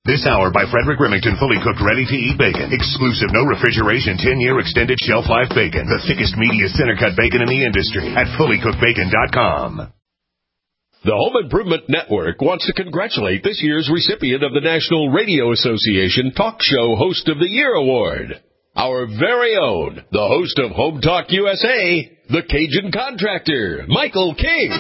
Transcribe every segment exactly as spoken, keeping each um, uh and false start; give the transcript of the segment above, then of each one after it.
This hour by Frederick Remington, fully cooked, ready-to-eat bacon. Exclusive, no refrigeration, ten-year extended shelf life bacon. The thickest, meatiest, center-cut bacon in the industry at fully cooked bacon dot com. The Home Improvement Network wants to congratulate this year's recipient of the National Radio Association Talk Show Host of the Year Award. Our very own, the host of Home Talk U S A, the Cajun Contractor, Michael King.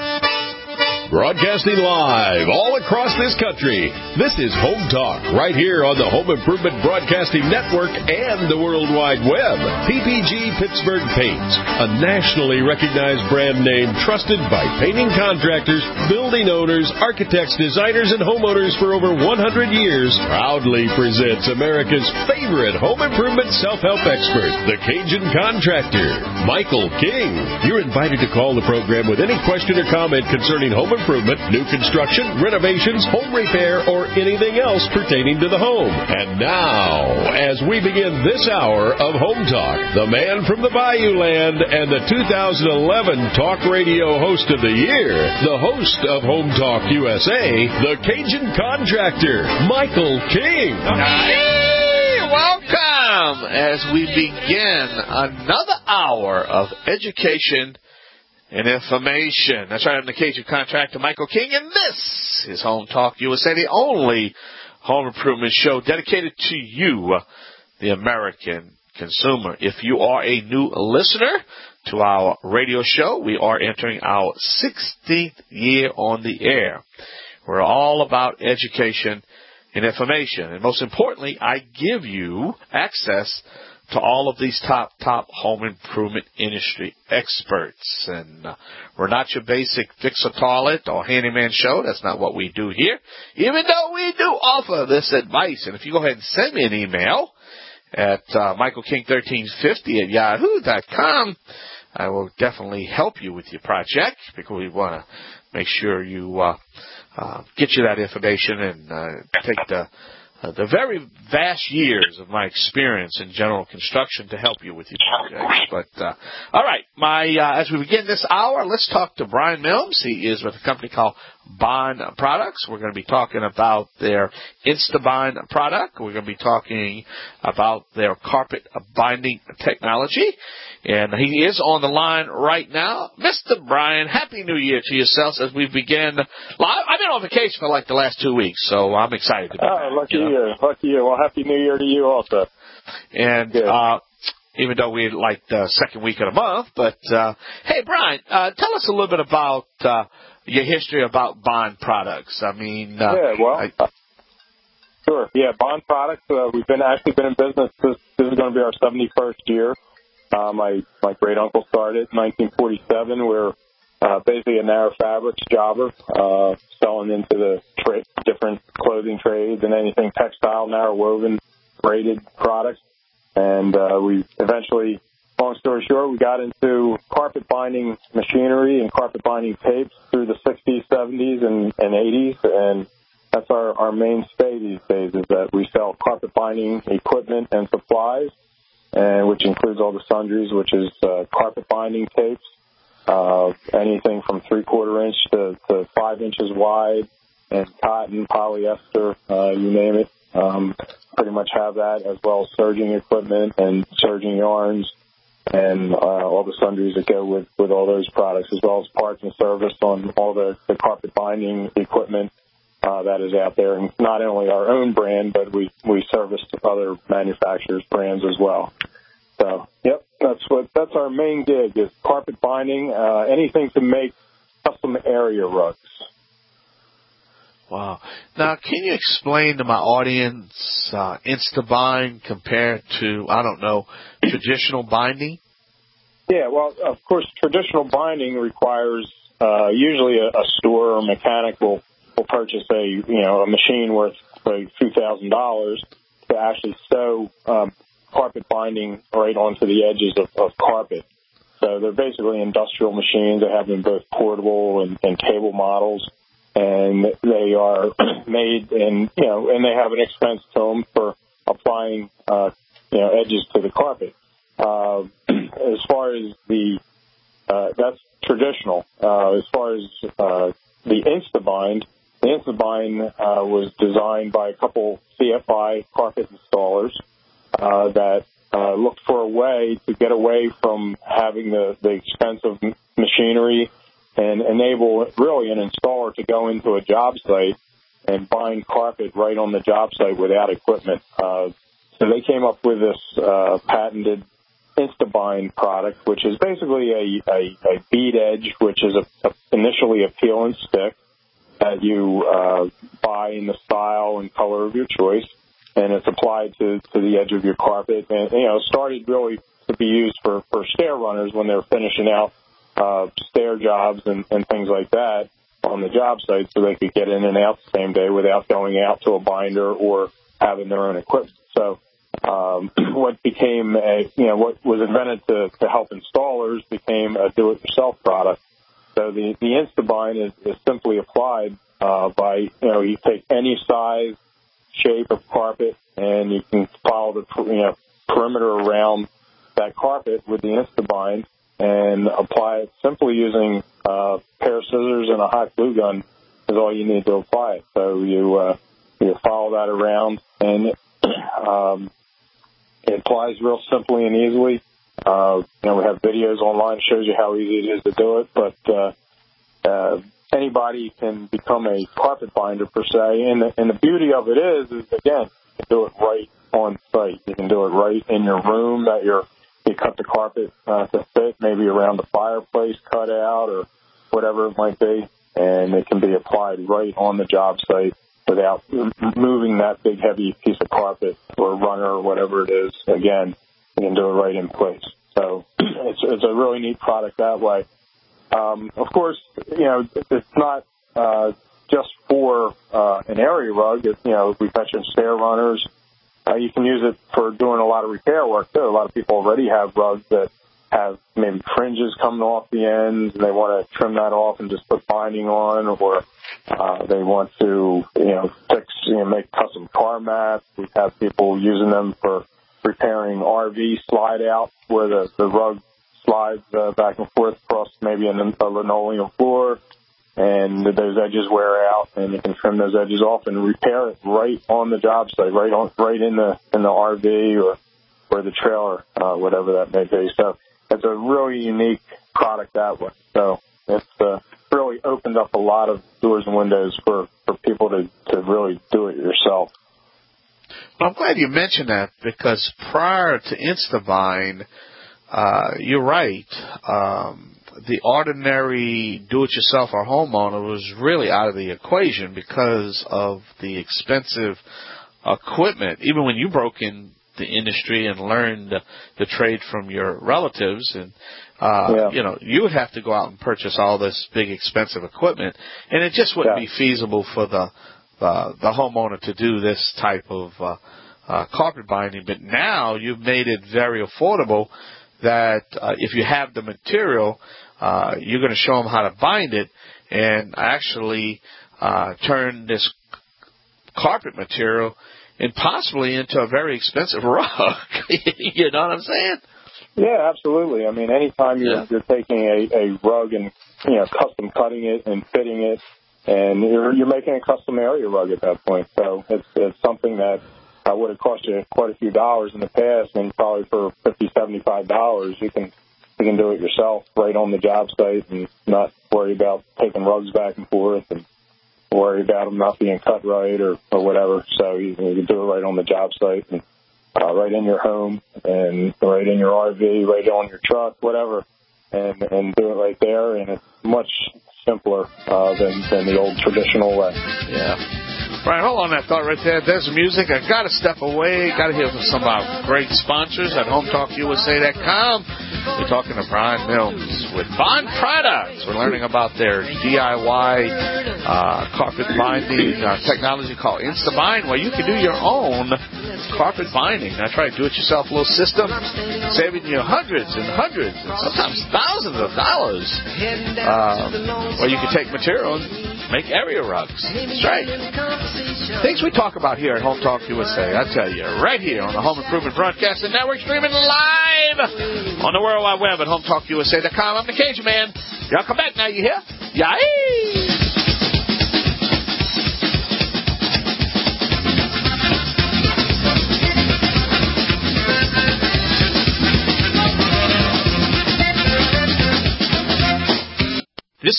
Broadcasting live all across this country, this is Home Talk, right here on the Home Improvement Broadcasting Network and the World Wide Web. P P G Pittsburgh Paints, a nationally recognized brand name trusted by painting contractors, building owners, architects, designers, and homeowners for over one hundred years, proudly presents America's favorite home improvement self-help expert, the Cajun Contractor, Michael King. You're invited to call the program with any question or comment concerning home improvement, new construction, renovations, home repair, or anything else pertaining to the home. And now, as we begin this hour of Home Talk, the man from the Bayou Land and the two thousand eleven Talk Radio Host of the Year, the host of Home Talk U S A, the Cajun Contractor, Michael King. Hey, welcome as we begin another hour of education and information. That's right, I'm the Cajun Contractor, Michael King, and this is Home Talk U S A, the only home improvement show dedicated to you, the American consumer. If you are a new listener to our radio show, we are entering our sixteenth year on the air. We're all about education and information. And most importantly, I give you access to all of these top, top home improvement industry experts. And uh, we're not your basic fix a toilet or handyman show. That's not what we do here, even though we do offer this advice. And if you go ahead and send me an email at uh, michael king thirteen fifty at yahoo dot com, I will definitely help you with your project, because we want to make sure you uh, uh, get you that information and uh, take the Uh, the very vast years of my experience in general construction to help you with your projects. But, uh, all right, my, uh, as we begin this hour, let's talk to Brian Mills. He is with a company called Bond Products. We're going to be talking about their InstaBond product. We're going to be talking about their carpet binding technology. And he is on the line right now. Mister Brian, Happy New Year to yourselves as we begin. I've been on vacation for like the last two weeks, so I'm excited to be oh, back. Lucky you, know? you. Lucky you. Well, Happy New Year to you also. And uh, even though we're like the second week of the month, but, uh, hey, Brian, uh, tell us a little bit about uh, your history about Bond Products. I mean, uh, yeah, well, I, uh, sure. Yeah, Bond Products, uh, we've been actually been in business. This, this is going to be our seventy-first year. Uh, my, my great-uncle started in nineteen forty-seven. We're uh, basically a narrow fabrics jobber, uh, selling into the tra- different clothing trades and anything textile, narrow woven, braided products. And uh, we eventually, long story short, we got into carpet binding machinery and carpet binding tapes through the sixties, seventies, and, and eighties. And that's our, our mainstay these days, is that we sell carpet binding equipment and supplies, and which includes all the sundries, which is uh, carpet binding tapes, uh, anything from three-quarter inch to, to five inches wide, and cotton, polyester, uh, you name it. Um, pretty much have that, as well as serging equipment and serging yarns, and uh, all the sundries that go with, with all those products, as well as parts and service on all the, the carpet binding equipment Uh, that is out there, and not only our own brand, but we, we service other manufacturers' brands as well. So, yep, that's what that's our main gig, is carpet binding, uh, anything to make custom area rugs. Wow. Now, can you explain to my audience uh, InstaBind compared to, I don't know, traditional binding? Yeah, well, of course, traditional binding requires uh, usually a, a store or mechanic will will purchase a, you know, a machine worth a few thousand dollars to actually sew um, carpet binding right onto the edges of, of carpet. So they're basically industrial machines. They have them both portable and, and table models, and they are made in, you know, and they have an expense to them for applying, uh, you know, edges to the carpet. Uh, as far as the, uh, that's traditional. Uh, as far as uh, the InstaBind, the Instabind uh, was designed by a couple C F I carpet installers uh, that uh, looked for a way to get away from having the, the expensive machinery and enable really an installer to go into a job site and bind carpet right on the job site without equipment. Uh, so they came up with this uh, patented Instabind product, which is basically a, a, a bead edge, which is a, a initially a peel and stick that you uh, buy in the style and color of your choice, and it's applied to, to the edge of your carpet. And, you know, started really to be used for, for stair runners when they're finishing out uh, stair jobs and, and things like that on the job site, so they could get in and out the same day without going out to a binder or having their own equipment. So um, what became a, you know, what was invented to, to help installers became a do-it-yourself product. So the, the Instabind is, is simply applied uh, by, you know, you take any size, shape of carpet, and you can follow the, you know, perimeter around that carpet with the Instabind and apply it simply using uh, a pair of scissors and a hot glue gun is all you need to apply it. So you uh, you follow that around, and um, it applies real simply and easily. Uh, you know, we have videos online that shows you how easy it is to do it, but uh, uh, anybody can become a carpet binder per se. And the, and the beauty of it is, is again, you can do it right on site. You can do it right in your room that you're, you cut the carpet uh, to fit, maybe around the fireplace cutout or whatever it might be, and it can be applied right on the job site without moving that big heavy piece of carpet or runner or whatever it is. Again, you can do it right in place. So it's, it's a really neat product that way. Um, of course, you know, it's not uh, just for uh, an area rug. It, you know, we mentioned stair runners. Uh, you can use it for doing a lot of repair work, too. A lot of people already have rugs that have maybe fringes coming off the ends, and they want to trim that off and just put binding on, or uh, they want to, you know, fix, you know, make custom car mats. We have people using them for repairing R V slide out where the, the rug slides uh, back and forth across maybe a, a linoleum floor, and those edges wear out, and you can trim those edges off and repair it right on the job site, right on, right in the in the R V or or the trailer, uh, whatever that may be. So it's a really unique product that way. So it's uh, really opened up a lot of doors and windows for, for people to, to really do it yourself. Well, I'm glad you mentioned that, because prior to Instabind, uh, you're right. Um, the ordinary do-it-yourself or homeowner was really out of the equation because of the expensive equipment. Even when you broke in the industry and learned the, the trade from your relatives, and uh, yeah. you know, you would have to go out and purchase all this big expensive equipment, and it just wouldn't yeah. be feasible for the uh, the homeowner to do this type of uh, uh, carpet binding. But now you've made it very affordable that uh, if you have the material, uh, you're going to show them how to bind it and actually uh, turn this carpet material and possibly into a very expensive rug. You know what I'm saying? Yeah, absolutely. I mean, anytime you're, yeah. you're taking a, a rug and, you know, custom cutting it and fitting it, and you're, you're making a custom area rug at that point. So it's, it's something that uh, would have cost you quite a few dollars in the past, and probably for fifty dollars, seventy-five dollars, you can you can do it yourself right on the job site and not worry about taking rugs back and forth and worry about them not being cut right or, or whatever. So you, you can do it right on the job site and uh, right in your home and right in your R V, right on your truck, whatever, and and do it right there. And it's much simpler uh, than, than the old traditional way. Yeah. Right, hold on that thought right there. There's music. I got to step away. Got to hear from some of our great sponsors at home talk U S A dot com. We're talking to Brian Mills with Bond Products. We're learning about their D I Y uh, carpet binding uh, technology called Instabind, where you can do your own carpet binding. I try to do it yourself little system, saving you hundreds and hundreds and sometimes thousands of dollars. Uh, where you can take material and make area rugs. That's right. Things we talk about here at Home Talk U S A, I tell you, right here on the Home Improvement Broadcasting Network, streaming live on the World Wide Web at home talk U S A dot com. I'm the Cajun Man. Y'all come back now, you hear? Yay!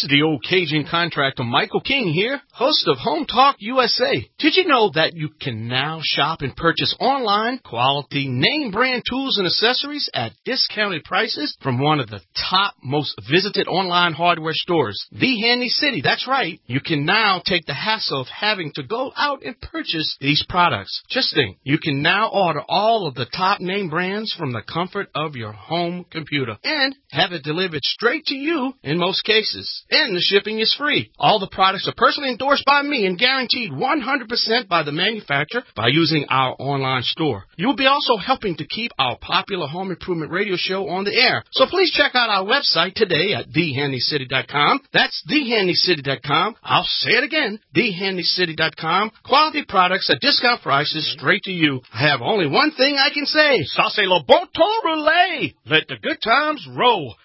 is the old Cajun contractor Michael King here, host of Home Talk U S A. Did you know that you can now shop and purchase online quality name brand tools and accessories at discounted prices from one of the top most visited online hardware stores, The Handy City? That's right. You can now take the hassle of having to go out and purchase these products. Just think, you can now order all of the top name brands from the comfort of your home computer and have it delivered straight to you in most cases. And the shipping is free. All the products are personally endorsed by me and guaranteed one hundred percent by the manufacturer by using our online store. You'll be also helping to keep our popular home improvement radio show on the air. So please check out our website today at the handy city dot com. That's the handy city dot com. I'll say it again, the handy city dot com. Quality products at discount prices straight to you. I have only one thing I can say. Ça c'est le bon temps roulé. Let the good times roll.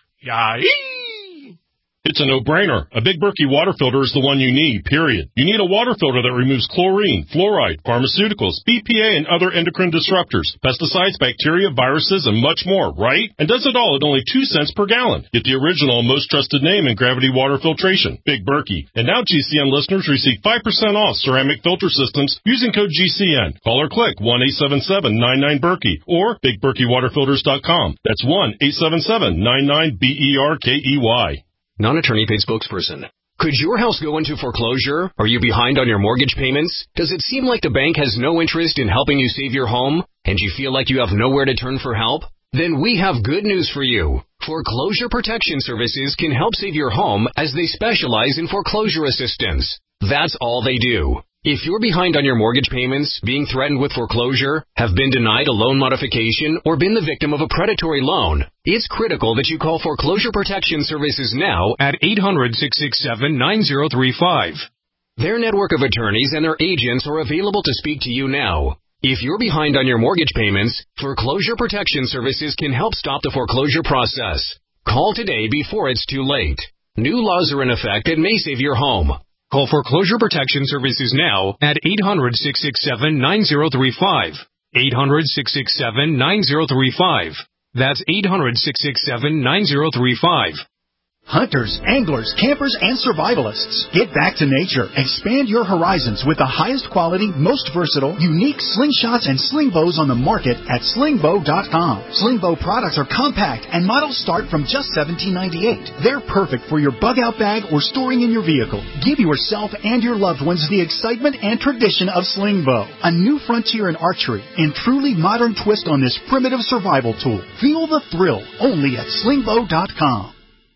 Yay! It's a no-brainer. A Big Berkey water filter is the one you need, period. You need a water filter that removes chlorine, fluoride, pharmaceuticals, B P A, and other endocrine disruptors, pesticides, bacteria, viruses, and much more, right? And does it all at only two cents per gallon. Get the original, most trusted name in gravity water filtration, Big Berkey. And now G C N listeners receive five percent off ceramic filter systems using code G C N. Call or click one eight seven seven nine nine Berkey or big berkey water filters dot com. That's one eight seven seven nine nine B E R K E Y. Non-attorney paid spokesperson. Could your house go into foreclosure? Are you behind on your mortgage payments? Does it seem like the bank has no interest in helping you save your home? And you feel like you have nowhere to turn for help? Then we have good news for you. Foreclosure Protection Services can help save your home as they specialize in foreclosure assistance. That's all they do. If you're behind on your mortgage payments, being threatened with foreclosure, have been denied a loan modification, or been the victim of a predatory loan, it's critical that you call Foreclosure Protection Services now at eight hundred, six six seven, nine zero three five. Their network of attorneys and their agents are available to speak to you now. If you're behind on your mortgage payments, Foreclosure Protection Services can help stop the foreclosure process. Call today before it's too late. New laws are in effect that may save your home. Call Foreclosure Protection Services now at eight hundred, six six seven, nine zero three five. eight hundred, six six seven, nine zero three five. That's eight hundred, six six seven, nine zero three five. Hunters, anglers, campers, and survivalists. Get back to nature. Expand your horizons with the highest quality, most versatile, unique slingshots and sling bows on the market at sling bow dot com. Sling bow products are compact and models start from just seventeen ninety-eight. They're perfect for your bug-out bag or storing in your vehicle. Give yourself and your loved ones the excitement and tradition of sling bow. A new frontier in archery and truly modern twist on this primitive survival tool. Feel the thrill only at sling bow dot com.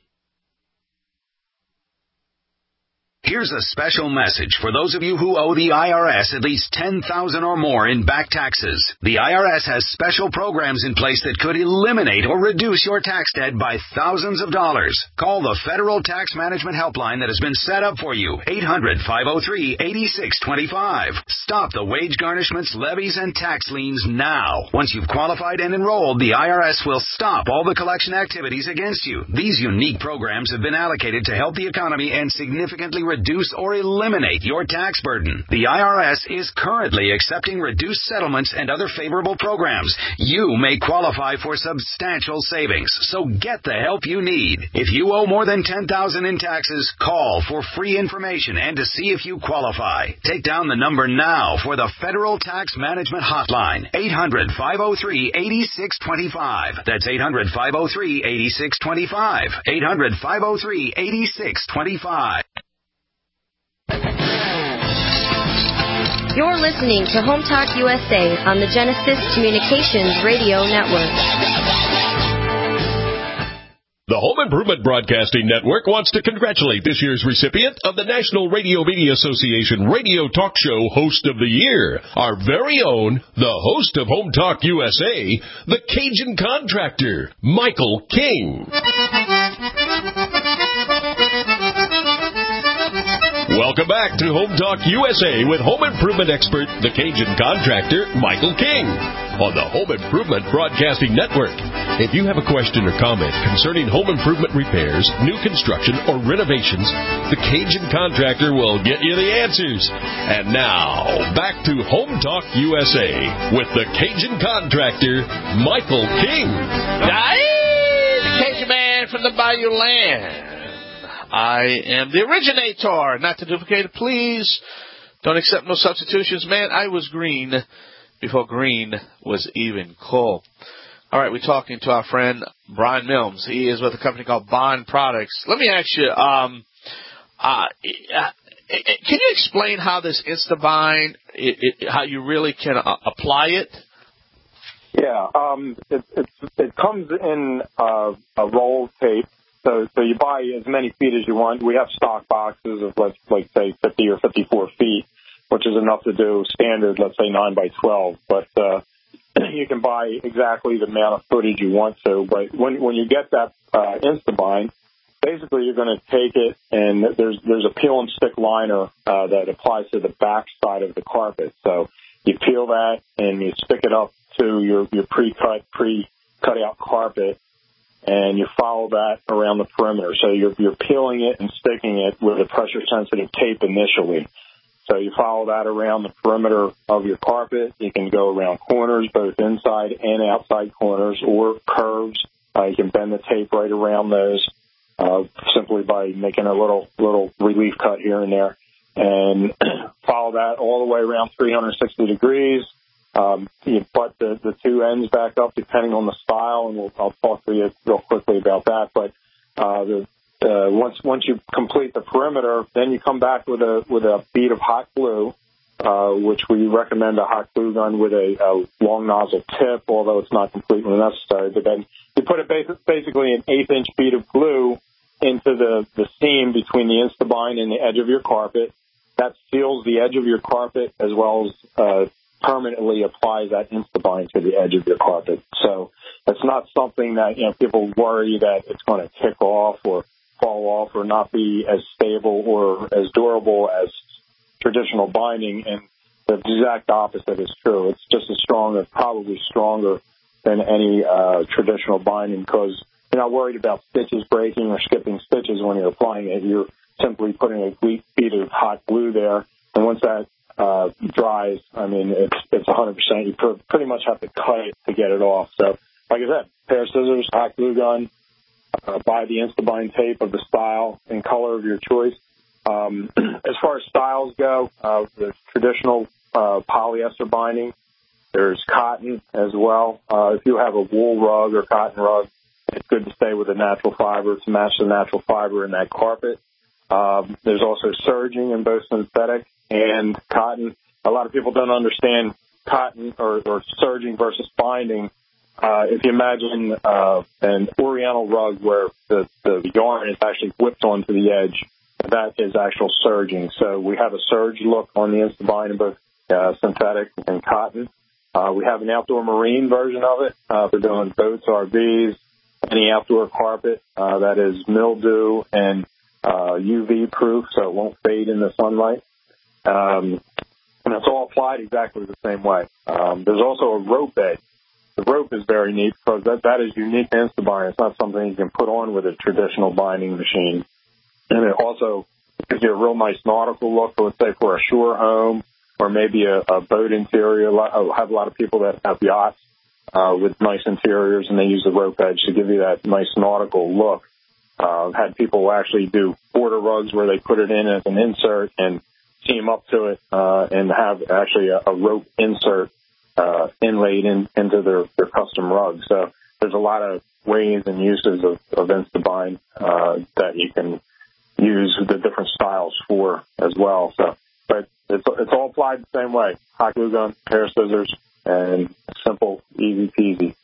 Here's a special message for those of you who owe the I R S at least ten thousand dollars or more in back taxes. The I R S has special programs in place that could eliminate or reduce your tax debt by thousands of dollars. Call the Federal Tax Management Helpline that has been set up for you, eight hundred, five oh three, eight six two five. Stop the wage garnishments, levies, and tax liens now. Once you've qualified and enrolled, the I R S will stop all the collection activities against you. These unique programs have been allocated to help the economy and significantly reduce or eliminate your tax burden. The I R S is currently accepting reduced settlements and other favorable programs. You may qualify for substantial savings, so get the help you need. If you owe more than ten thousand dollars in taxes, call for free information and to see if you qualify. Take down the number now for the Federal Tax Management Hotline, eight hundred, five oh three, eight six two five. That's eight hundred, five oh three, eight six two five. eight hundred, five oh three, eight six two five. You're listening to Home Talk U S A on the Genesis Communications Radio Network. The Home Improvement Broadcasting Network wants to congratulate this year's recipient of the National Radio Media Association Radio Talk Show Host of the Year, our very own, the host of Home Talk U S A, the Cajun Contractor, Michael King. Welcome back to Home Talk U S A with home improvement expert, the Cajun Contractor, Michael King, on the Home Improvement Broadcasting Network. If you have a question or comment concerning home improvement repairs, new construction, or renovations, the Cajun Contractor will get you the answers. And now, back to Home Talk U S A with the Cajun Contractor, Michael King. Aye, the Cajun man from the Bayou Land. I am the originator, not to duplicate it, please. Don't accept no substitutions. Man, I was green before green was even cool. All right, we're talking to our friend Brian Mills. He is with a company called Bond Products. Let me ask you, um, uh, can you explain how this InstaBind, it, it, how you really can uh, apply it? Yeah, um, it, it, it comes in uh, a roll of tape. So, so you buy as many feet as you want. We have stock boxes of, let's like say, fifty or fifty-four feet, which is enough to do standard, let's say, nine by twelve. But uh, you can buy exactly the amount of footage you want to. But when when you get that uh, InstaBind, basically you're going to take it, and there's there's a peel and stick liner uh, that applies to the back side of the carpet. So you peel that and you stick it up to your, your pre-cut, pre-cut out carpet, and you follow that around the perimeter. So you're, you're peeling it and sticking it with a pressure-sensitive tape initially. So you follow that around the perimeter of your carpet. You can go around corners, both inside and outside corners, or curves. Uh, you can bend the tape right around those uh, simply by making a little little relief cut here and there. And follow that all the way around three hundred sixty degrees. Um, you butt the, the two ends back up depending on the style, and we'll, I'll talk to you real quickly about that. But uh, the, uh, once once you complete the perimeter, then you come back with a with a bead of hot glue, uh, which we recommend a hot glue gun with a, a long nozzle tip, although it's not completely necessary. But then you put a basic, basically an eighth inch bead of glue into the, the seam between the InstaBind and the edge of your carpet. That seals the edge of your carpet as well as uh, permanently applies that InstaBind to the edge of your carpet. So it's not something that, you know, people worry that it's going to kick off or fall off or not be as stable or as durable as traditional binding. And the exact opposite is true. It's just as strong, or probably stronger than any uh, traditional binding, because you're not worried about stitches breaking or skipping stitches when you're applying it. You're simply putting a bead of hot glue there, and once that uh, dries, I mean, it's it's one hundred percent. You pr- pretty much have to cut it to get it off. So, like I said, pair of scissors, hot glue gun, uh, buy the InstaBind tape of the style and color of your choice. Um, as far as styles go, uh, the traditional uh, polyester binding, there's cotton as well. Uh, if you have a wool rug or cotton rug, it's good to stay with a natural fiber to match the natural fiber in that carpet. Um, there's also serging in both synthetic and cotton. A lot of people don't understand cotton or, or serging versus binding. Uh, if you imagine uh, an oriental rug where the, the yarn is actually whipped onto the edge, that is actual serging. So we have a serge look on the InstaBind in both uh, synthetic and cotton. Uh, we have an outdoor marine version of it uh, for doing boats, R Vs, any outdoor carpet uh, that is mildew and uh, U V proof, so it won't fade in the sunlight. Um, and it's all applied exactly the same way. Um, there's also a rope bed. The rope is very neat because that, that is unique to InstaBind. It's not something you can put on with a traditional binding machine. And it also gives you a real nice nautical look, let's say for a shore home or maybe a, a boat interior. I have a lot of people that have yachts uh, with nice interiors, and they use the rope edge to give you that nice nautical look. Uh, I've had people actually do border rugs where they put it in as an insert and seam up to it uh, and have actually a, a rope insert uh, inlaid in, into their, their custom rug. So there's a lot of ways and uses of, of InstaBind uh, that you can use the different styles for as well. So, but it's it's all applied the same way: hot glue gun, pair of scissors, and simple, easy peasy.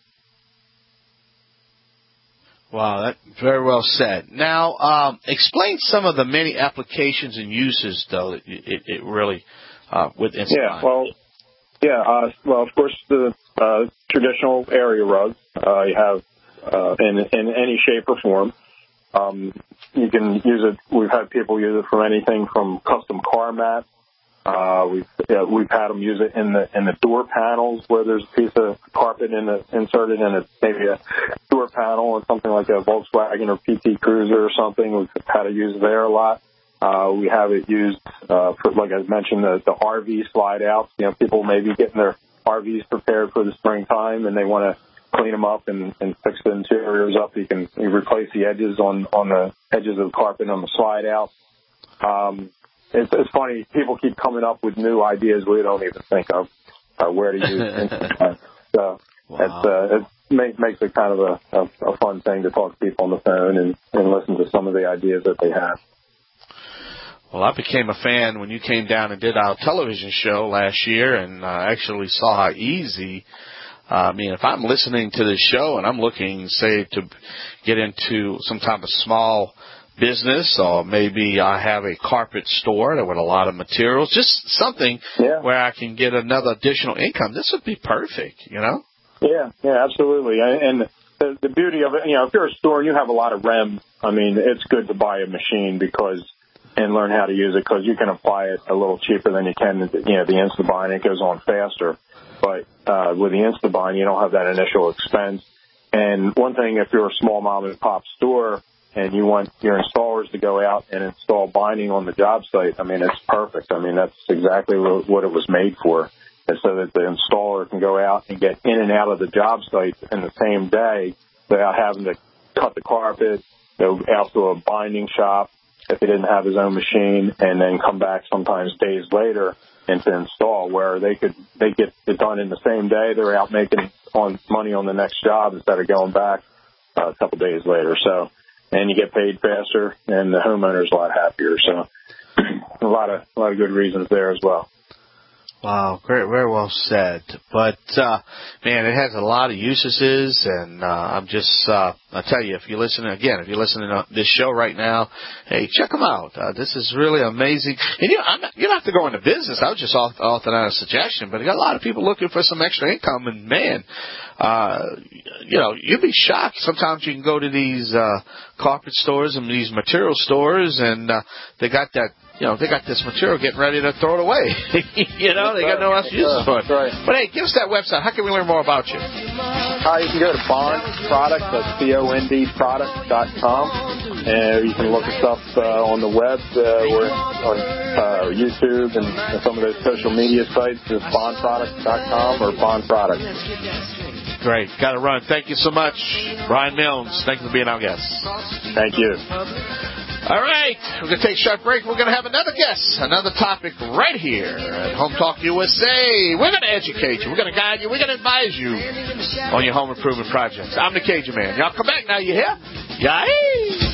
Wow, that very well said. Now, um, explain some of the many applications and uses, though, that it, it really uh, with InstaBind. Yeah, well, yeah, uh, well, of course, the uh, traditional area rugs uh, you have uh, in in any shape or form. Um, you can use it. We've had people use it for anything from custom car mats. Uh, we've yeah, we've had them use it in the in the door panels where there's a piece of carpet in the, inserted in it, maybe a door panel or something like a Volkswagen or P T Cruiser or something. We've had it used there a lot. Uh, we have it used uh, for, like I mentioned, the, the R V slide outs. You know, people may be getting their R Vs prepared for the springtime and they want to clean them up and, and fix the interiors up. You can you replace the edges on, on the edges of the carpet on the slide out. Um, it's, it's funny. People keep coming up with new ideas we don't even think of uh, where to use. So wow. it's, uh, it make, makes it kind of a, a, a fun thing to talk to people on the phone and, and listen to some of the ideas that they have. Well, I became a fan when you came down and did our television show last year, and I uh, actually saw how easy. Uh, I mean, if I'm listening to this show and I'm looking, say, to get into some type of small business, or maybe I have a carpet store with a lot of materials, just something yeah. where I can get another additional income, this would be perfect, you know? Yeah, yeah, absolutely. And the, the beauty of it, you know, if you're a store and you have a lot of R E M, I mean, it's good to buy a machine because and learn how to use it because you can apply it a little cheaper than you can, you know, the Instabind. It goes on faster. But uh, with the Instabind, you don't have that initial expense. And one thing, if you're a small mom and pop store and you want your installers to go out and install binding on the job site, I mean, it's perfect. I mean, that's exactly what it was made for. And so that the installer can go out and get in and out of the job site in the same day without having to cut the carpet, go out to a binding shop if he didn't have his own machine, and then come back sometimes days later and to install, where they could they get it done in the same day. They're out making on money on the next job instead of going back uh, a couple days later. So, and you get paid faster, and the homeowner's a lot happier. So, a lot of a lot of good reasons there as well. Wow, great, very well said. But, uh, man, it has a lot of uses, and uh, I'm just, uh, I tell you, if you're listening, again, if you're listening to this show right now, hey, check them out. Uh, this is really amazing. And you know, I'm not, you don't have to go into business. I was just offering out a suggestion, but you got a lot of people looking for some extra income, and, man, uh, you know, you'd be shocked. Sometimes you can go to these uh, carpet stores and these material stores, and uh, they got that, you know, they got this material getting ready to throw it away. you know, they got no else to use it for. Right. But, hey, give us that website. How can we learn more about you? Uh, you can go to Bond Products, that's C O N D products dot com, and you can look us up uh, on the web. Uh, we're on uh, YouTube and some of those social media sites, is bond products dot com or Bond Products. Great. Got to run. Thank you so much, Ryan Milnes. Thank you for being our guest. Thank you. All right, we're going to take a short break. We're going to have another guest, another topic right here at Home Talk U S A. We're going to educate you. We're going to guide you. We're going to advise you on your home improvement projects. I'm the Cajun Man. Y'all come back now. You hear? Yay!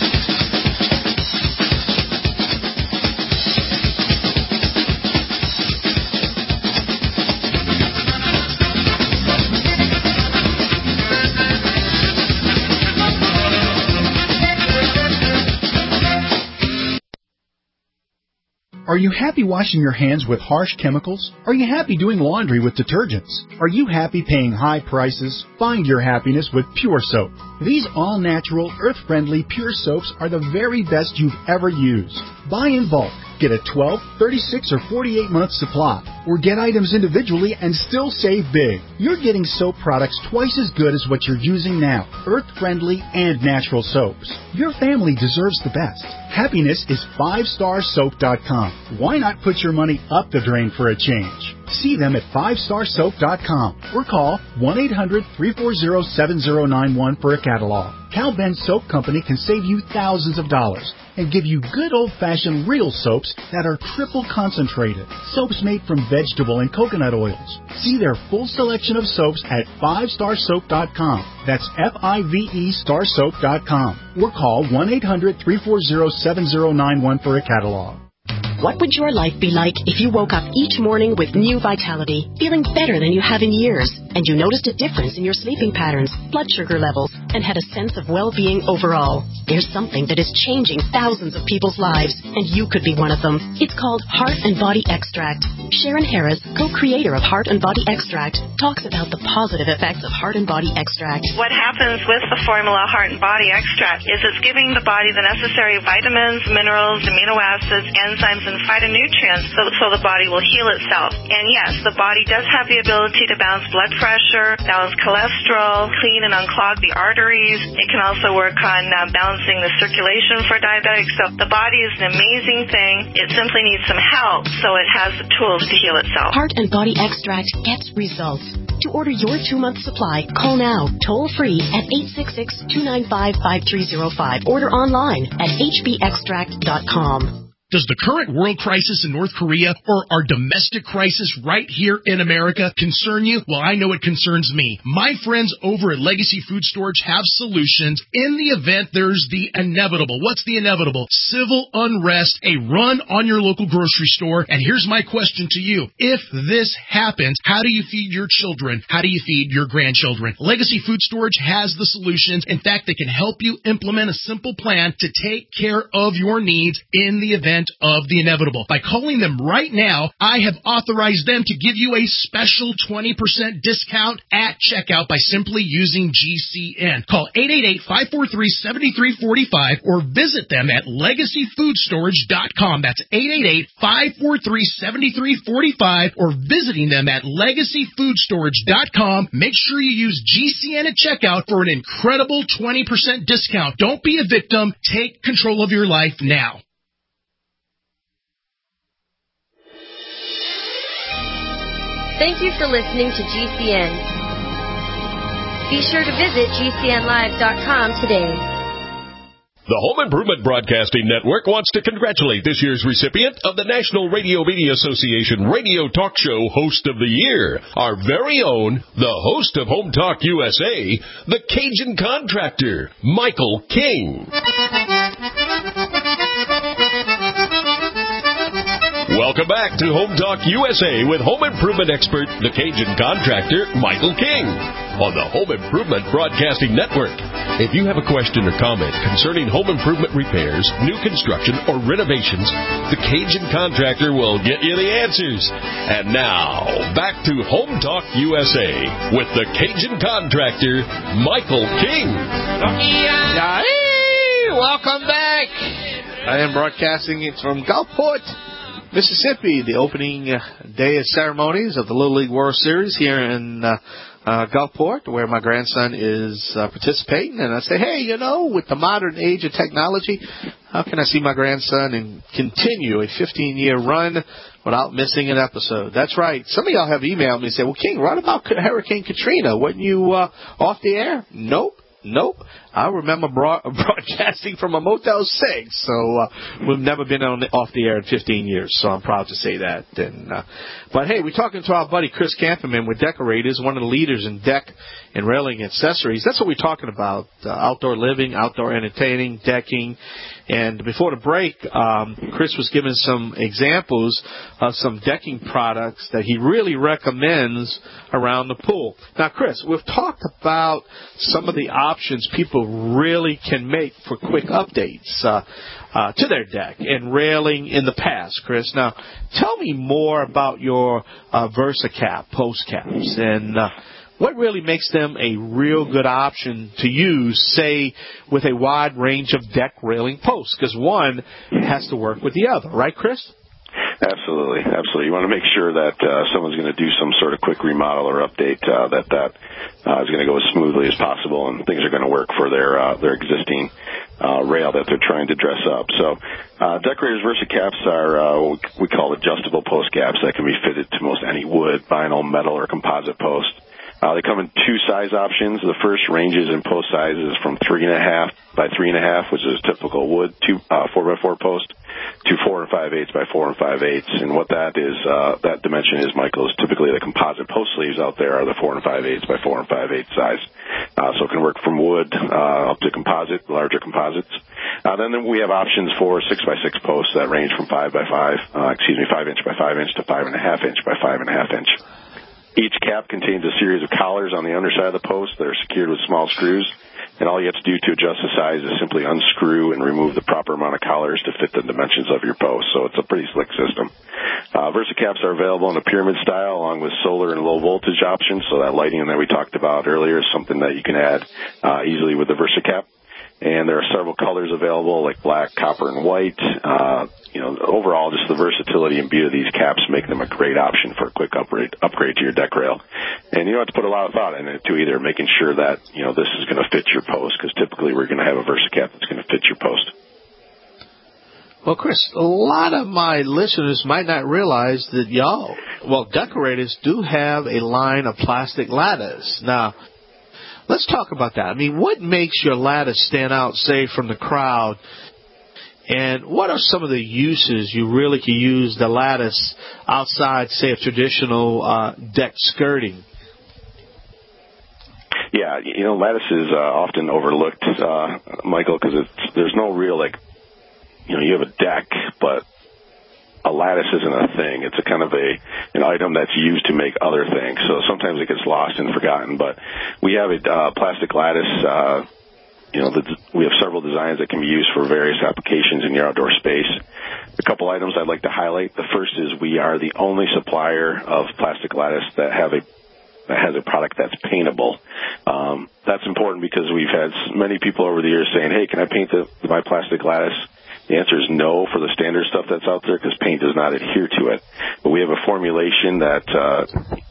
Are you happy washing your hands with harsh chemicals? Are you happy doing laundry with detergents? Are you happy paying high prices? Find your happiness with Pure Soap. These all-natural, earth-friendly Pure Soaps are the very best you've ever used. Buy in bulk. Get a twelve, thirty-six, or forty-eight month supply. Or get items individually and still save big. You're getting soap products twice as good as what you're using now. Earth-friendly and natural soaps. Your family deserves the best. Happiness is five star soap dot com. Why not put your money up the drain for a change? See them at five star soap dot com or call one eight hundred, three four zero, seven zero nine one for a catalog. Cal Ben Soap Company can save you thousands of dollars and give you good old-fashioned real soaps that are triple concentrated. Soaps made from vegetable and coconut oils. See their full selection of soaps at five star soap dot com. That's F I V E star soap dot com. Or call one eight hundred, three four zero, seven zero nine one for a catalog. What would your life be like if you woke up each morning with new vitality, feeling better than you have in years, and you noticed a difference in your sleeping patterns, blood sugar levels, and had a sense of well-being overall? There's something that is changing thousands of people's lives, and you could be one of them. It's called Heart and Body Extract. Sharon Harris, co-creator of Heart and Body Extract, talks about the positive effects of Heart and Body Extract. What happens with the formula Heart and Body Extract is it's giving the body the necessary vitamins, minerals, amino acids, enzymes, and phytonutrients so, so the body will heal itself. And yes, the body does have the ability to balance blood pressure, balance cholesterol, clean and unclog the arteries, arteries. It can also work on uh, balancing the circulation for diabetics. So the body is an amazing thing. It simply needs some help, so it has the tools to heal itself. Heart and Body Extract gets results. To order your two-month supply, call now, toll-free at eight six six, two nine five, five three zero five. Order online at h b extract dot com. Does the current world crisis in North Korea or our domestic crisis right here in America concern you? Well, I know it concerns me. My friends over at Legacy Food Storage have solutions in the event there's the inevitable. What's the inevitable? Civil unrest, a run on your local grocery store. And here's my question to you. If this happens, how do you feed your children? How do you feed your grandchildren? Legacy Food Storage has the solutions. In fact, they can help you implement a simple plan to take care of your needs in the event of the inevitable. By calling them right now, I have authorized them to give you a special twenty percent discount at checkout by simply using G C N. Call eight eight eight, five four three, seven three four five or visit them at legacy food storage dot com. That's eight eight eight, five four three, seven three four five or visiting them at legacy food storage dot com. Make sure you use G C N at checkout for an incredible twenty percent discount. Don't be a victim. Take control of your life now. Thank you for listening to G C N. Be sure to visit G C N live dot com today. The Home Improvement Broadcasting Network wants to congratulate this year's recipient of the National Radio Media Association Radio Talk Show Host of the Year, our very own, the host of Home Talk U S A, the Cajun Contractor, Michael King. Welcome back to Home Talk U S A with home improvement expert, the Cajun Contractor, Michael King, on the Home Improvement Broadcasting Network. If you have a question or comment concerning home improvement repairs, new construction, or renovations, the Cajun Contractor will get you the answers. And now, back to Home Talk U S A with the Cajun Contractor, Michael King. Hey, welcome back. I am broadcasting it from Gulfport, Mississippi, the opening day of ceremonies of the Little League World Series here in uh, uh, Gulfport, where my grandson is uh, participating. And I say, hey, you know, with the modern age of technology, how can I see my grandson and continue a fifteen-year run without missing an episode? That's right. Some of y'all have emailed me and said, well, King, what about Hurricane Katrina? Wasn't you uh, off the air? Nope. Nope. I remember broad- broadcasting from a Motel six, so uh, we've never been on the, off the air in fifteen years, so I'm proud to say that. And uh, But, hey, we're talking to our buddy Chris Camperman with Decorators, one of the leaders in deck and railing accessories. That's what we're talking about, uh, outdoor living, outdoor entertaining, decking. And before the break, um, Chris was giving some examples of some decking products that he really recommends around the pool. Now, Chris, we've talked about some of the options people really can make for quick updates uh, uh, to their deck and railing in the past, Chris. Now, tell me more about your uh, VersaCap post caps and uh, what really makes them a real good option to use, say, with a wide range of deck railing posts? Because one has to work with the other, right, Chris? Absolutely, absolutely. You want to make sure that uh, someone's going to do some sort of quick remodel or update uh, that that uh, is going to go as smoothly as possible, and things are going to work for their uh, their existing uh, rail that they're trying to dress up. So, uh, Decorators VersaCaps are uh, what we call adjustable post caps that can be fitted to most any wood, vinyl, metal, or composite post. Uh, they come in two size options. The first ranges in post sizes from three and a half by three and a half, which is typical wood, two uh, four by four post, to four and five eighths by four and five eighths. And what that is, uh, that dimension is, Michael, is typically the composite post sleeves out there are the four and five eighths by four and five eighths size. Uh, so it can work from wood uh, up to composite, larger composites. Uh, then we have options for six by six posts that range from five by five, uh, excuse me, five inch by five inch to five and a half inch by five and a half inch. Each cap contains a series of collars on the underside of the post that are secured with small screws, and all you have to do to adjust the size is simply unscrew and remove the proper amount of collars to fit the dimensions of your post. So it's a pretty slick system. Uh, VersaCaps are available in a pyramid style along with solar and low voltage options, so that lighting that we talked about earlier is something that you can add uh, easily with the VersaCap. And there are several colors available, like black, copper, and white. Uh, you know, overall, just the versatility and beauty of these caps make them a great option for a quick upgrade, upgrade to your deck rail. And you don't have to put a lot of thought in it, too, either, making sure that, you know, this is going to fit your post, because typically we're going to have a VersaCap that's going to fit your post. Well, Chris, a lot of my listeners might not realize that y'all, well, decorators do have a line of plastic ladders. Now, let's talk about that. I mean, what makes your ladder stand out, say, from the crowd? And what are some of the uses you really can use the lattice outside, say, of traditional uh, deck skirting? Yeah, you know, lattice is uh, often overlooked, uh, Michael, because there's no real, like, you know, you have a deck, but a lattice isn't a thing. It's a kind of a an item that's used to make other things. So sometimes it gets lost and forgotten. But we have a uh, plastic lattice. Uh, you know, the, we have several designs that can be used for various applications in your outdoor space. A couple items I'd like to highlight. The first is we are the only supplier of plastic lattice that have a that has a product that's paintable. Um, that's important because we've had many people over the years saying, "Hey, can I paint the, my plastic lattice?" The answer is no for the standard stuff that's out there because paint does not adhere to it. But we have a formulation that uh,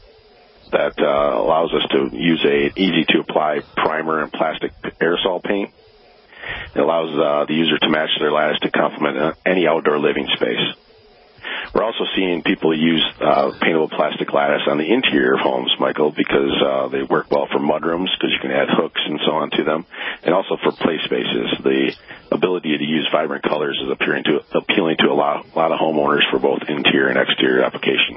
that uh, allows us to use a easy-to-apply primer and plastic aerosol paint. It allows uh, the user to match their lattice to complement any outdoor living space. We're also seeing people use uh, paintable plastic lattice on the interior of homes, Michael, because uh, they work well for mudrooms because you can add hooks and so on to them, and also for play spaces. The ability to use vibrant colors is appealing to, appealing to a lot, a lot of homeowners for both interior and exterior applications.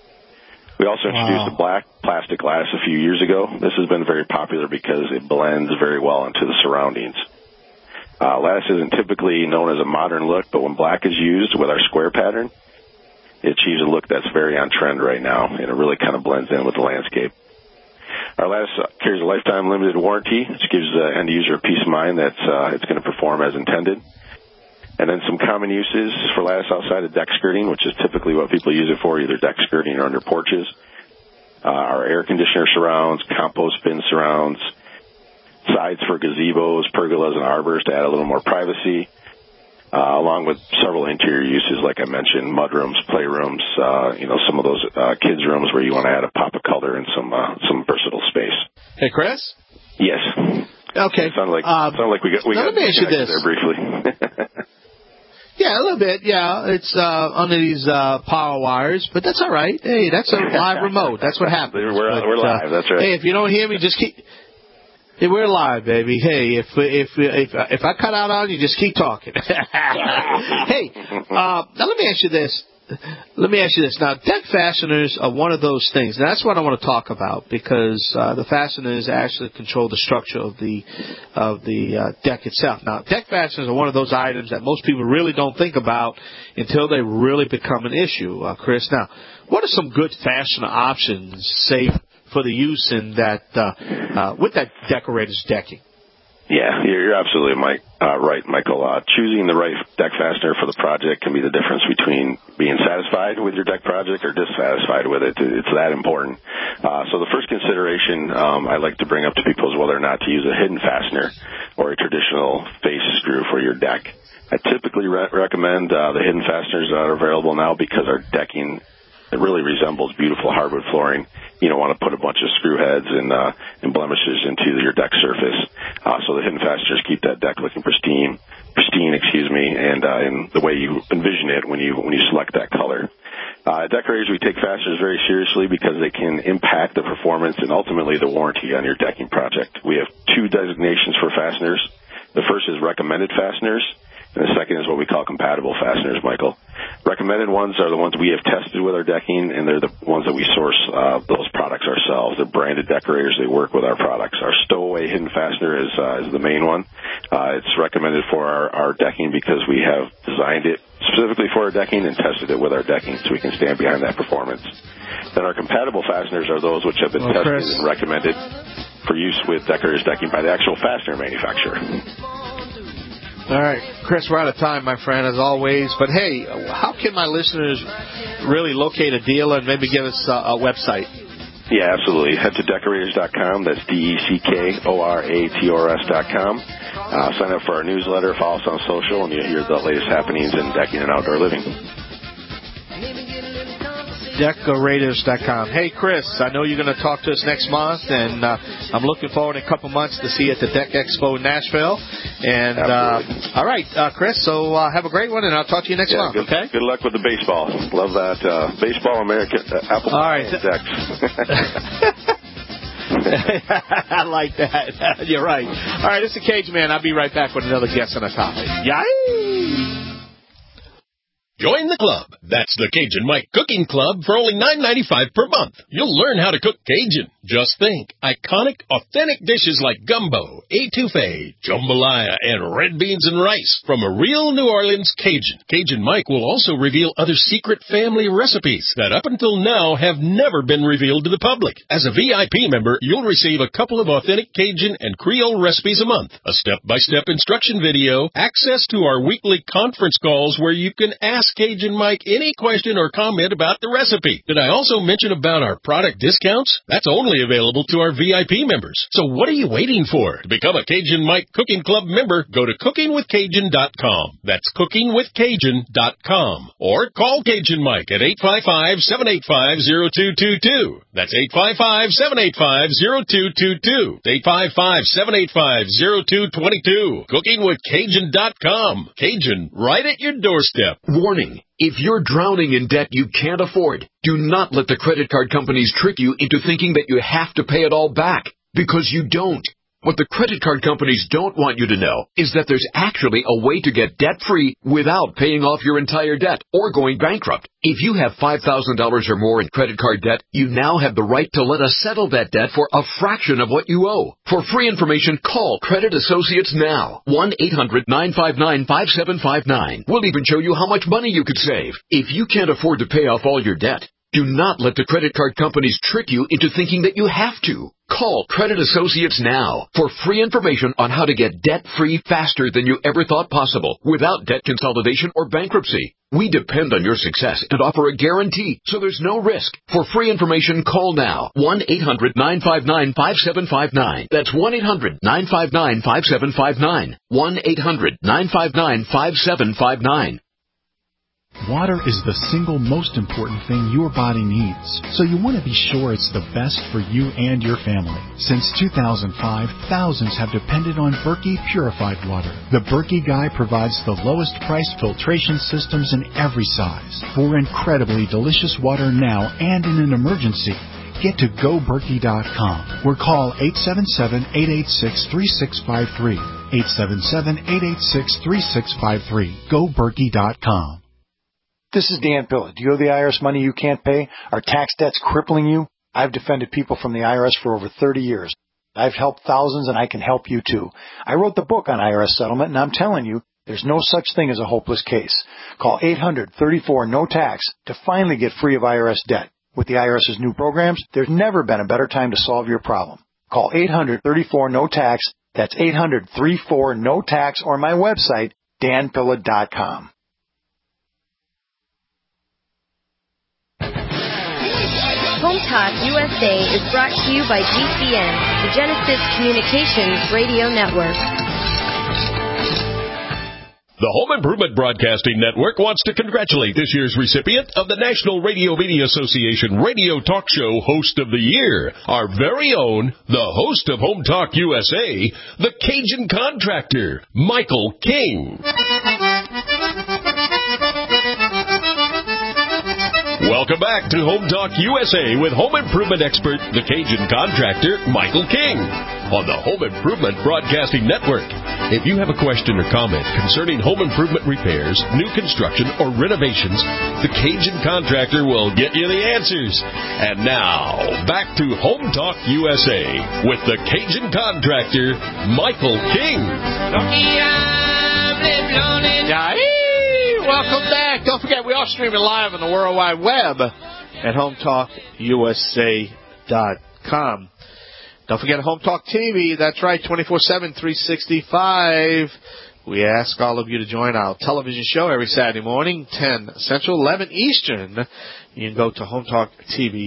We also introduced wow. a black plastic lattice a few years ago. This has been very popular because it blends very well into the surroundings. Uh, lattice isn't typically known as a modern look, but when black is used with our square pattern, it achieves a look that's very on trend right now, and it really kind of blends in with the landscape. Our lattice carries a lifetime limited warranty, which gives the end user a peace of mind that uh, it's going to perform as intended. And then some common uses for lattice outside of deck skirting, which is typically what people use it for, either deck skirting or under porches. Uh, our air conditioner surrounds, compost bin surrounds, sides for gazebos, pergolas, and arbors to add a little more privacy. Uh, along with several interior uses, like I mentioned, mudrooms, playrooms, uh, you know, some of those uh, kids' rooms where you want to add a pop of color and some uh, some versatile space. Hey, Chris? Yes. Okay. It sounded like, um, sounded like we got, we got disconnected there briefly. Yeah, a little bit, yeah. It's uh, under these uh, power wires, but that's all right. Hey, that's a live remote. That's what happens. We're, but, we're live, uh, that's right. Hey, if you don't hear me, just keep... Hey, we're live, baby. Hey, if if if if I cut out on you, just keep talking. Hey, uh, now let me ask you this. Let me ask you this. Now, deck fasteners are one of those things. And that's what I want to talk about because uh, the fasteners actually control the structure of the of the uh, deck itself. Now, deck fasteners are one of those items that most people really don't think about until they really become an issue, uh, Chris. Now, what are some good fastener options, say, for the use in that uh, uh, with that decorator's decking? Yeah, you're absolutely Mike, uh, right, Michael. Uh, choosing the right deck fastener for the project can be the difference between being satisfied with your deck project or dissatisfied with it. It's that important. Uh, so the first consideration um, I like to bring up to people is whether or not to use a hidden fastener or a traditional face screw for your deck. I typically re- recommend uh, the hidden fasteners that are available now because our decking it really resembles beautiful hardwood flooring. You don't want to put a bunch of screw heads and, uh, and blemishes into your deck surface. Uh, so the hidden fasteners keep that deck looking pristine, pristine, excuse me, and, uh, in the way you envision it when you, when you select that color. Uh, decorators, we take fasteners very seriously because they can impact the performance and ultimately the warranty on your decking project. We have two designations for fasteners. The first is recommended fasteners, and the second is what we call compatible fasteners, Michael. Recommended ones are the ones we have tested with our decking, and they're the ones that we source uh, those products ourselves. They're branded decorators. They work with our products. Our stowaway hidden fastener is uh, is the main one. Uh, it's recommended for our, our decking because we have designed it specifically for our decking and tested it with our decking so we can stand behind that performance. Then our compatible fasteners are those which have been well, tested Chris. and recommended for use with decorators decking by the actual fastener manufacturer. All right, Chris, we're out of time, my friend, as always. But, hey, how can my listeners really locate a dealer and maybe give us a, a website? Yeah, absolutely. Head to decorators dot com. That's D E C K O R A T O R S dot com. Uh, sign up for our newsletter, follow us on social, and you'll hear the latest happenings in decking and outdoor living. Decorators dot com. Hey, Chris, I know you're going to talk to us next month, and uh, I'm looking forward in a couple months to see you at the Deck Expo in Nashville. And uh, all right, uh, Chris, so uh, have a great one, and I'll talk to you next yeah, month, good, okay? Good luck with the baseball. Love that. Uh, baseball, American, uh, Apple all right. Decks. I like that. You're right. All right, this is the Cajun Man. I'll be right back with another guest on the topic. Yay! Join the club. That's the Cajun Mike Cooking Club for only nine ninety-five per month. You'll learn how to cook Cajun. Just think, iconic, authentic dishes like gumbo, etouffee, jambalaya, and red beans and rice from a real New Orleans Cajun. Cajun Mike will also reveal other secret family recipes that up until now have never been revealed to the public. As a V I P member, you'll receive a couple of authentic Cajun and Creole recipes a month, a step-by-step instruction video, access to our weekly conference calls where you can ask Cajun Mike any question or comment about the recipe. Did I also mention about our product discounts? That's only available to our V I P members. So what are you waiting for? To become a Cajun Mike Cooking Club member, go to cooking with cajun dot com. That's cooking with cajun dot com. Or call Cajun Mike at eight five five, seven eight five, zero two two two. That's eight five five, seven eight five, zero two two two. eight five five, seven eight five, zero two two two. cooking with cajun dot com. Cajun, right at your doorstep. Warning. If you're drowning in debt you can't afford, do not let the credit card companies trick you into thinking that you have to pay it all back, because you don't. What the credit card companies don't want you to know is that there's actually a way to get debt-free without paying off your entire debt or going bankrupt. If you have five thousand dollars or more in credit card debt, you now have the right to let us settle that debt for a fraction of what you owe. For free information, call Credit Associates now. one eight hundred, nine five nine, five seven five nine. We'll even show you how much money you could save. If you can't afford to pay off all your debt, do not let the credit card companies trick you into thinking that you have to. Call Credit Associates now for free information on how to get debt-free faster than you ever thought possible without debt consolidation or bankruptcy. We depend on your success and offer a guarantee, so there's no risk. For free information, call now. one eight hundred, nine five nine, five seven five nine. That's one eight hundred, nine five nine, five seven five nine. one eight hundred, nine five nine, five seven five nine. Water is the single most important thing your body needs, so you want to be sure it's the best for you and your family. Since two thousand five, thousands have depended on Berkey purified water. The Berkey Guy provides the lowest priced filtration systems in every size for incredibly delicious water now and in an emergency. Get to go berkey dot com or call eight seven seven, eight eight six, three six five three. eight seven seven, eight eight six, three six five three. go berkey dot com. This is Dan Pilla. Do you owe the I R S money you can't pay? Are tax debts crippling you? I've defended people from the I R S for over thirty years. I've helped thousands, and I can help you too. I wrote the book on I R S settlement, and I'm telling you, there's no such thing as a hopeless case. Call eight hundred, thirty-four, no tax to finally get free of I R S debt. With the IRS's new programs, there's never been a better time to solve your problem. Call eight hundred, thirty-four, no tax. That's eight hundred, thirty-four, no tax, or my website, dan pilla dot com. Home Talk U S A is brought to you by G C N, the Genesis Communications Radio Network. The Home Improvement Broadcasting Network wants to congratulate this year's recipient of the National Radio Media Association Radio Talk Show Host of the Year, our very own, the host of Home Talk U S A, the Cajun Contractor, Michael King. Welcome back to Home Talk U S A with home improvement expert, the Cajun Contractor, Michael King, on the Home Improvement Broadcasting Network. If you have a question or comment concerning home improvement repairs, new construction, or renovations, the Cajun Contractor will get you the answers. And now, back to Home Talk U S A with the Cajun Contractor, Michael King. Welcome back. Don't forget, we are streaming live on the World Wide Web at home talk U S A dot com. Don't forget Home Talk T V. That's right, twenty-four seven, three sixty-five. We ask all of you to join our television show every Saturday morning, ten Central, eleven Eastern. You can go to home talk t v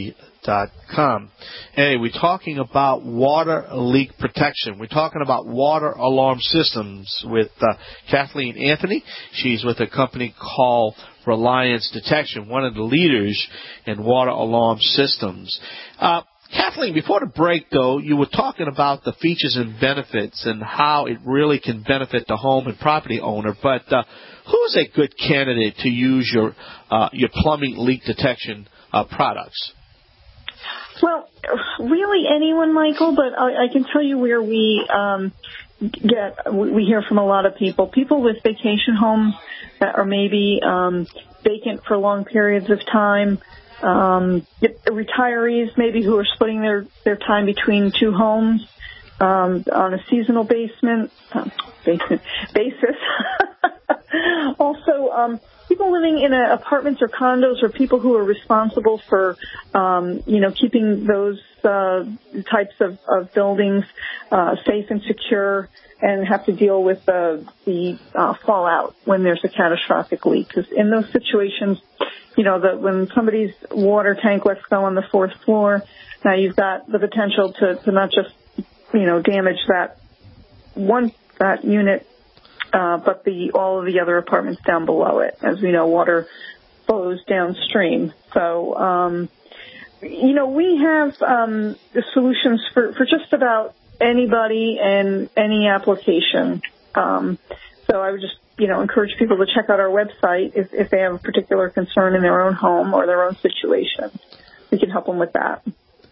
dot com. Hey, we're talking about water leak protection. We're talking about water alarm systems with uh, Kathleen Anthony. She's with a company called Reliance Detection, one of the leaders in water alarm systems. Uh, Kathleen, before the break, though, you were talking about the features and benefits and how it really can benefit the home and property owner. But uh, who's a good candidate to use your uh, your plumbing leak detection uh, products? Well, really anyone, Michael, but I, I can tell you where we um, get, we hear from a lot of people, people with vacation homes that are maybe um, vacant for long periods of time, um, retirees maybe who are splitting their, their time between two homes um, on a seasonal basement, uh, basement basis. Also, um, people living in uh, apartments or condos, or people who are responsible for, um, you know, keeping those uh, types of, of buildings uh, safe and secure, and have to deal with uh, the uh, fallout when there's a catastrophic leak. Because in those situations, you know, that when somebody's water tank lets go on the fourth floor, now you've got the potential to, to not just, you know, damage that one that unit. Uh, but the all of the other apartments down below it. As we know, water flows downstream. So, um, you know, we have um, the solutions for, for just about anybody and any application. Um, so I would just, you know, encourage people to check out our website if, if they have a particular concern in their own home or their own situation. We can help them with that.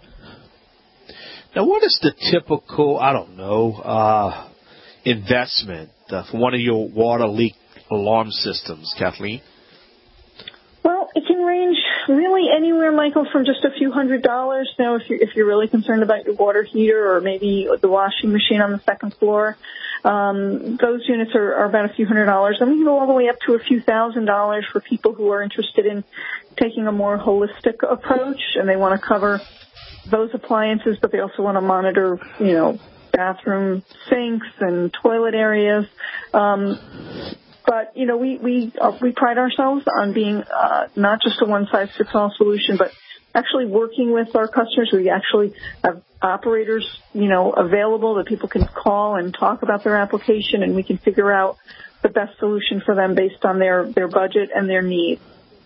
Now, what is the typical, I don't know, uh, investment uh, for one of your water leak alarm systems, Kathleen? Well, it can range really anywhere, Michael, from just a few hundred dollars. Now, if you're, if you're really concerned about your water heater or maybe the washing machine on the second floor, um, those units are, are about a few hundred dollars. And we can go all the way up to a few thousand dollars for people who are interested in taking a more holistic approach, and they want to cover those appliances, but they also want to monitor, you know, bathroom sinks and toilet areas. Um, but, you know, we, we, uh, we pride ourselves on being uh, not just a one-size-fits-all solution, but actually working with our customers. We actually have operators, you know, available that people can call and talk about their application, and we can figure out the best solution for them based on their, their budget and their needs.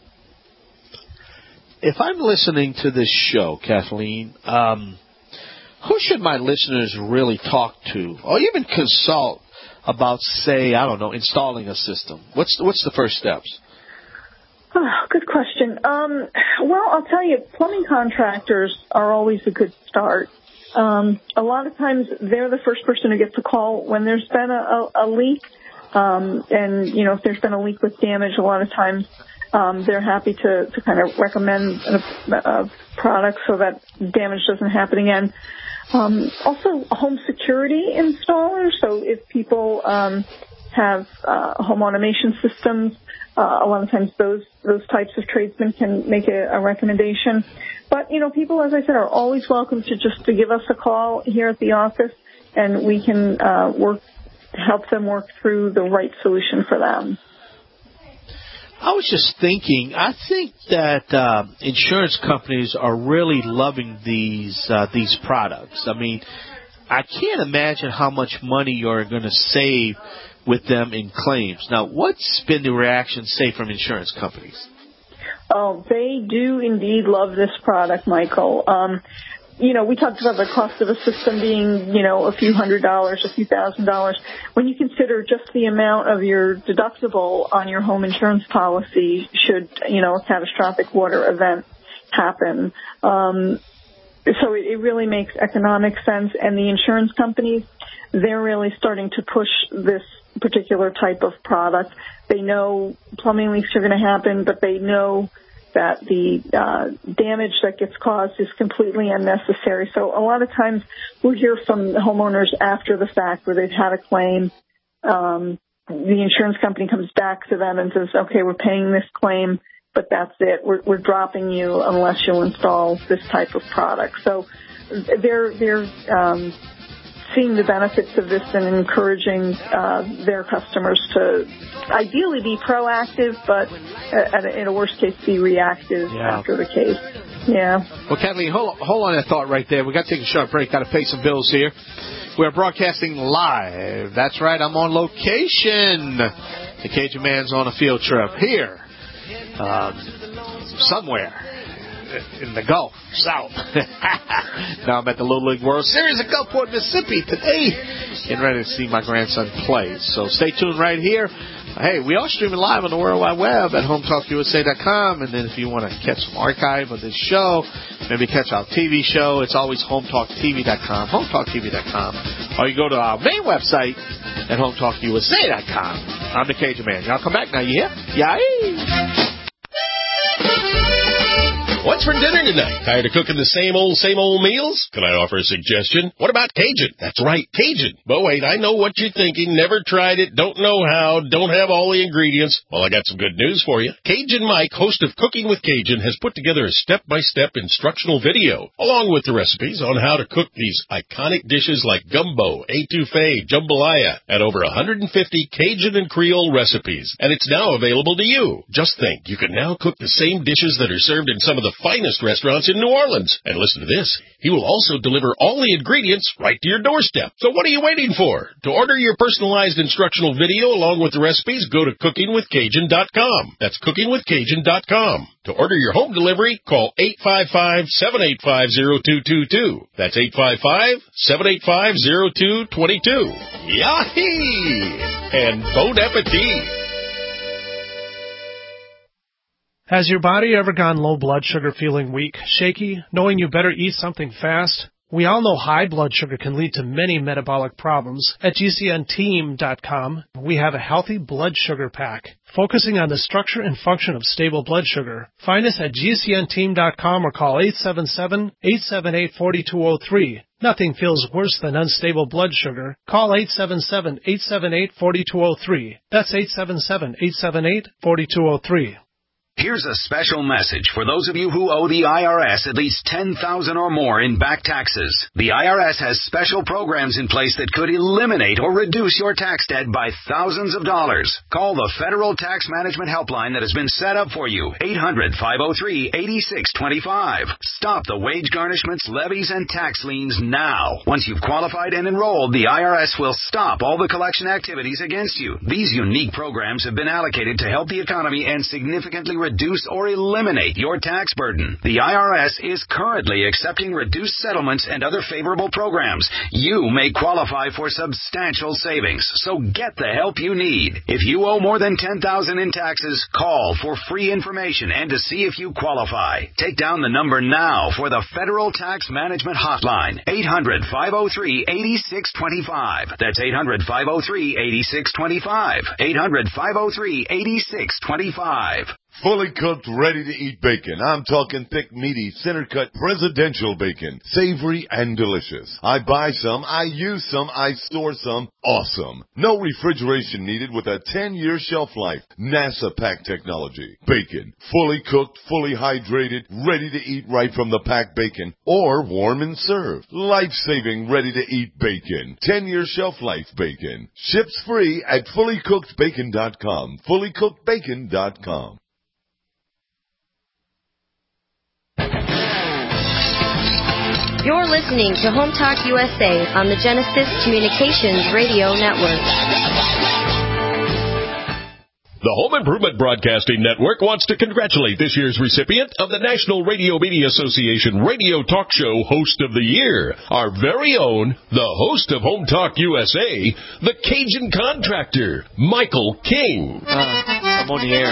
If I'm listening to this show, Kathleen, um, who should my listeners really talk to or even consult about, say, I don't know, installing a system? What's what's the first steps? Oh, good question. Um, well, I'll tell you, plumbing contractors are always a good start. Um, a lot of times they're the first person who gets a call when there's been a, a, a leak. Um, and, you know, if there's been a leak with damage, a lot of times um, they're happy to, to kind of recommend a, a product so that damage doesn't happen again. Um, also, home security installers. So if people um, have uh, home automation systems, uh, a lot of times those those types of tradesmen can make a, a recommendation. But, you know, people, as I said, are always welcome to just to give us a call here at the office, and we can uh, work help them work through the right solution for them. I was just thinking, I think that uh, insurance companies are really loving these uh, these products. I mean, I can't imagine how much money you're going to save with them in claims. Now, what's been the reaction, say, from insurance companies? Oh, they do indeed love this product, Michael. Um, you know, we talked about the cost of a system being, you know, a few hundred dollars, a few thousand dollars. When you consider just the amount of your deductible on your home insurance policy should, you know, a catastrophic water event happen. Um, so it, it really makes economic sense. And the insurance companies, they're really starting to push this particular type of product. They know plumbing leaks are going to happen, but they know that the uh, damage that gets caused is completely unnecessary. So a lot of times we hear from homeowners after the fact where they've had a claim. Um, the insurance company comes back to them and says, okay, we're paying this claim, but that's it. We're, we're dropping you unless you'll install this type of product. So they're, they're um, seeing the benefits of this and encouraging uh, their customers to ideally be proactive, but uh, in a worst case, be reactive yeah. after the case. Yeah. Well, Kathleen, hold, hold on that thought right there. We got to take a short break. Got to pay some bills here. We're broadcasting live. That's right. I'm on location. The Cajun Man's on a field trip here, um, somewhere in the Gulf South. Now I'm at the Little League World Series in Gulfport, Mississippi today. Getting ready to see my grandson play. So stay tuned right here. Hey, we are streaming live on the World Wide Web at home talk U S A dot com. And then if you want to catch some archive of this show, maybe catch our T V show, it's always home talk T V dot com, home talk T V dot com. Or you go to our main website at home talk U S A dot com. I'm the Cajun Man. Y'all come back now, you hear? Yay! What's for dinner tonight? Tired of cooking the same old, same old meals? Can I offer a suggestion? What about Cajun? That's right, Cajun. But wait, I know what you're thinking. Never tried it, don't know how, don't have all the ingredients. Well, I got some good news for you. Cajun Mike, host of Cooking with Cajun, has put together a step-by-step instructional video, along with the recipes on how to cook these iconic dishes like gumbo, etouffee, jambalaya, and over one hundred fifty Cajun and Creole recipes. And it's now available to you. Just think, you can now cook the same dishes that are served in some of the finest restaurants in New Orleans. And listen to this. He will also deliver all the ingredients right to your doorstep. So what are you waiting for? To order your personalized instructional video along with the recipes, go to cooking with Cajun dot com. That's cooking with Cajun dot com. To order your home delivery, call eight five five, seven eight five, zero two two two. That's eight five five, seven eight five, zero two two two. Yahee! And bon appetit! Has your body ever gone low blood sugar, feeling weak, shaky, knowing you better eat something fast? We all know high blood sugar can lead to many metabolic problems. At G C N team dot com, we have a healthy blood sugar pack, focusing on the structure and function of stable blood sugar. Find us at G C N team dot com or call eight seven seven, eight seven eight, four two zero three. Nothing feels worse than unstable blood sugar. Call eight seven seven, eight seven eight, four two zero three. That's eight seven seven, eight seven eight, four two zero three. Here's a special message for those of you who owe the I R S at least ten thousand dollars or more in back taxes. The I R S has special programs in place that could eliminate or reduce your tax debt by thousands of dollars. Call the Federal Tax Management Helpline that has been set up for you, eight hundred, five oh three, eight six two five. Stop the wage garnishments, levies, and tax liens now. Once you've qualified and enrolled, the I R S will stop all the collection activities against you. These unique programs have been allocated to help the economy and significantly reduce or eliminate your tax burden. The I R S is currently accepting reduced settlements and other favorable programs. You may qualify for substantial savings, so get the help you need. If you owe more than ten thousand dollars in taxes, call for free information and to see if you qualify. Take down the number now for the Federal Tax Management Hotline, eight hundred, five oh three, eight six two five. That's eight hundred, five oh three, eight six two five. eight hundred, five oh three, eight six two five. Fully cooked, ready-to-eat bacon. I'm talking thick, meaty, center-cut, presidential bacon. Savory and delicious. I buy some, I use some, I store some. Awesome. No refrigeration needed with a ten-year shelf life. NASA pack technology. Bacon. Fully cooked, fully hydrated, ready to eat right from the packed bacon. Or warm and served. Life-saving, ready-to-eat bacon. ten-year shelf life bacon. Ships free at fully cooked bacon dot com. fully cooked bacon dot com. You're listening to Home Talk U S A on the Genesis Communications Radio Network. The Home Improvement Broadcasting Network wants to congratulate this year's recipient of the National Radio Media Association Radio Talk Show Host of the Year, our very own, the host of Home Talk U S A, the Cajun Contractor, Michael King. Uh, I'm on the air.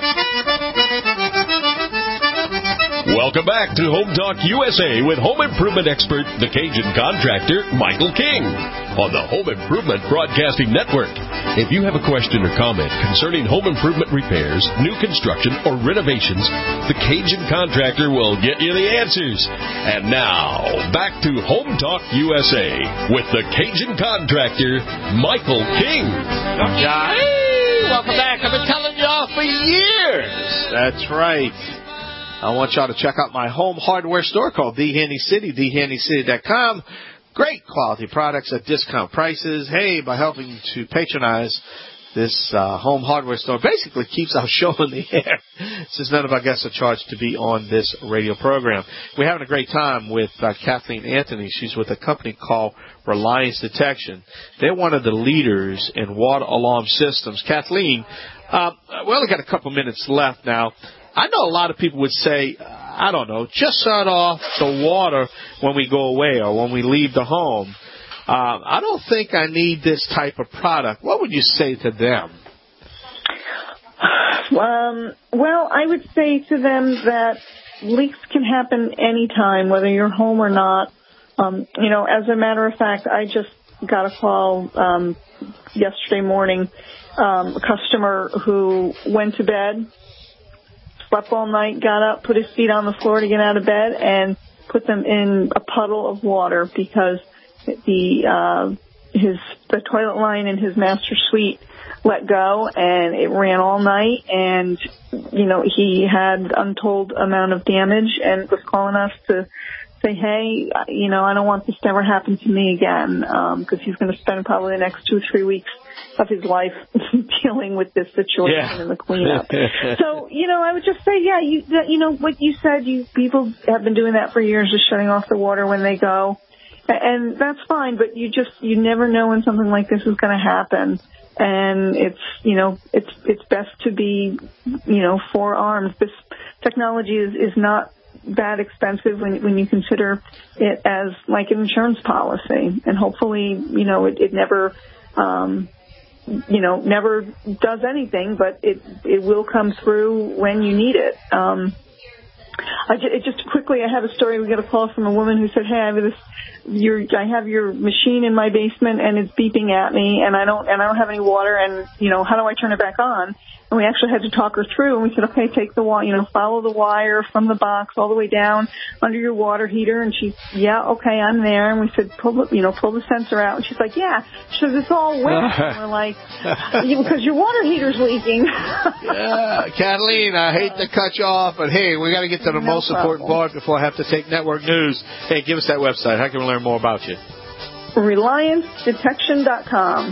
Welcome back to Home Talk U S A with home improvement expert, the Cajun Contractor, Michael King, on the Home Improvement Broadcasting Network. If you have a question or comment concerning home improvement repairs, new construction, or renovations, the Cajun Contractor will get you the answers. And now, back to Home Talk U S A with the Cajun Contractor, Michael King. Hey, welcome back. I've been telling y'all for years. That's right. I want y'all to check out my home hardware store called The Handy City, the handy city dot com. Great quality products at discount prices. Hey, by helping to patronize this uh, home hardware store basically keeps our show in the air, since none of our guests are charged to be on this radio program. We're having a great time with uh, Kathleen Anthony. She's with a company called Reliance Detection. They're one of the leaders in water alarm systems. Kathleen, uh, we only got a couple minutes left now. I know a lot of people would say, I don't know, just shut off the water when we go away or when we leave the home. Uh, I don't think I need this type of product. What would you say to them? Um, well, I would say to them that leaks can happen anytime, whether you're home or not. Um, you know, as a matter of fact, I just got a call um, yesterday morning, um, a customer who went to bed, slept all night, got up, put his feet on the floor to get out of bed, and put them in a puddle of water because the uh, his the toilet line in his master suite let go, and it ran all night, and you know he had untold amount of damage, and was calling us to say, hey, you know, I don't want this to ever happen to me again, because um, he's going to spend probably the next two or three weeks of his life dealing with this situation yeah. and the cleanup. So, you know, I would just say, yeah, you you know, what you said, you people have been doing that for years, just shutting off the water when they go. And that's fine, but you just, you never know when something like this is going to happen. And it's, you know, it's, it's best to be, you know, forearmed. This technology is, is not that expensive when, when you consider it as like an insurance policy. And hopefully, you know, it, it never, um, you know, never does anything, but it, it will come through when you need it. Um, I just, it just quickly, I have a story. We got a call from a woman who said, hey, I have this, your, I have your machine in my basement and it's beeping at me and I don't, and I don't have any water and, you know, how do I turn it back on? And we actually had to talk her through, and we said, okay, take the wire, you know, follow the wire from the box all the way down under your water heater. And she's, yeah, okay, I'm there. And we said, pull the, you know, pull the sensor out. And she's like, yeah. She says, it's all wet. And we're like, because your water heater's leaking. Yeah, Kathleen, I hate to cut you off, but hey, we got to get to the no most problem. important part before I have to take network news. Hey, give us that website. How can we learn more about you? Reliance Detection dot com.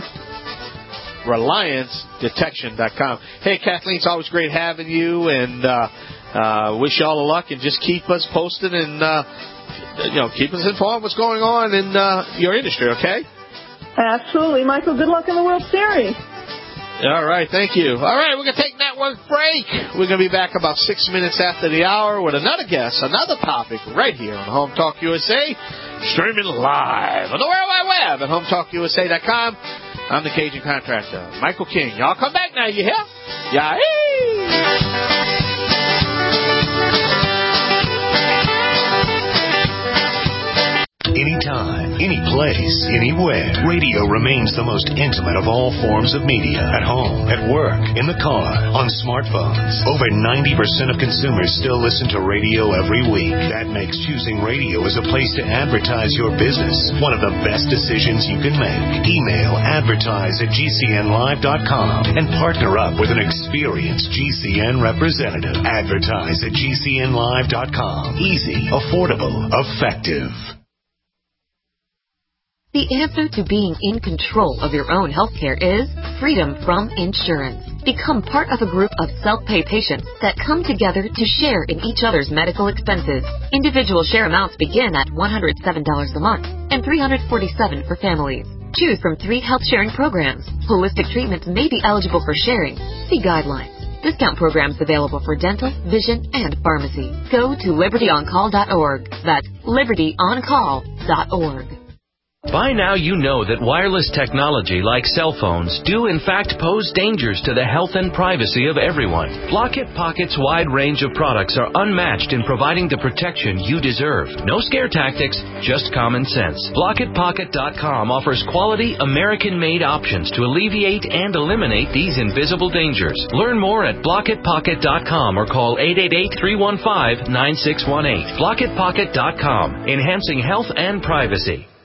Reliance Detection dot com. Hey, Kathleen, it's always great having you, and uh, uh, wish you all the luck, and just keep us posted and, uh, you know, keep us informed what's going on in uh, your industry, okay? Absolutely. Michael, good luck in the World Series. All right, thank you. All right, we're going to take network break. We're going to be back about six minutes after the hour with another guest, another topic right here on Home Talk U S A, streaming live on the World Wide Web at home talk U S A dot com. I'm the Cajun Contractor, Michael King. Y'all come back now, you hear? Yeah. Anytime, any place, anywhere. Radio remains the most intimate of all forms of media. At home, at work, in the car, on smartphones. Over ninety percent of consumers still listen to radio every week. That makes choosing radio as a place to advertise your business one of the best decisions you can make. Email advertise at G C N live dot com and partner up with an experienced G C N representative. Advertise at G C N live dot com. Easy, affordable, effective. The answer to being in control of your own healthcare is freedom from insurance. Become part of a group of self-pay patients that come together to share in each other's medical expenses. Individual share amounts begin at one hundred seven dollars a month and three hundred forty-seven dollars for families. Choose from three health sharing programs. Holistic treatments may be eligible for sharing. See guidelines. Discount programs available for dental, vision, and pharmacy. Go to liberty on call dot org. That's liberty on call dot org. By now you know that wireless technology like cell phones do in fact pose dangers to the health and privacy of everyone. Blockit Pocket's wide range of products are unmatched in providing the protection you deserve. No scare tactics, just common sense. Blockit Pocket dot com offers quality American-made options to alleviate and eliminate these invisible dangers. Learn more at Blockit Pocket dot com or call eight eight eight, three one five, nine six one eight. Blockit Pocket dot com, enhancing health and privacy.